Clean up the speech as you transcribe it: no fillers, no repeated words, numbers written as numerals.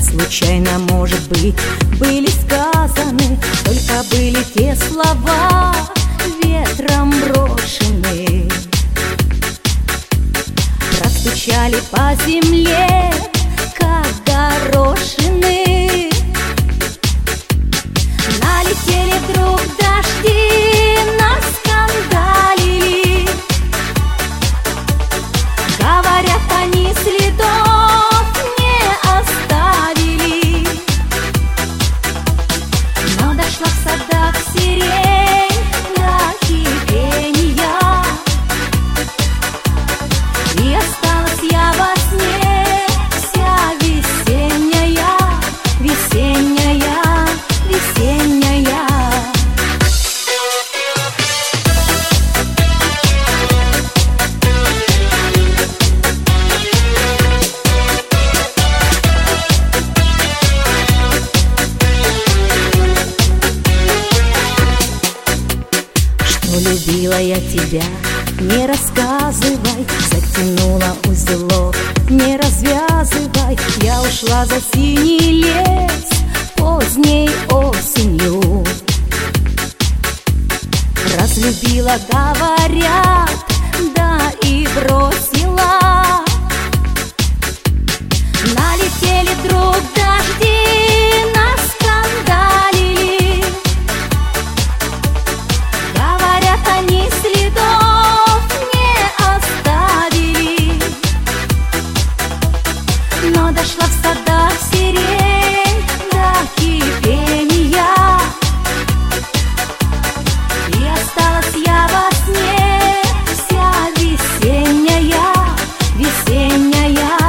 случайно, может быть, были сказаны, только были те слова ветром брошены. Простучали по земле, как горошины. Налетели вдруг дожди, наскандалили. Говорят, они следов не оставили. Но дошла в садах сирень до кипения, и осталась я во сне, вся весенняя, весенняя, весенняя. Что любила я тебя, не рассказывай, затянула узелок, не развязывай. Я ушла за синий лес поздней осенью. Разлюбила, говорят, да и бросила. Налетели вдруг дожди, наскандалили. Говорят, они следов не оставили. Но дошла в садах сирень до кипения, и осталась я во сне, вся весенняя, весенняя.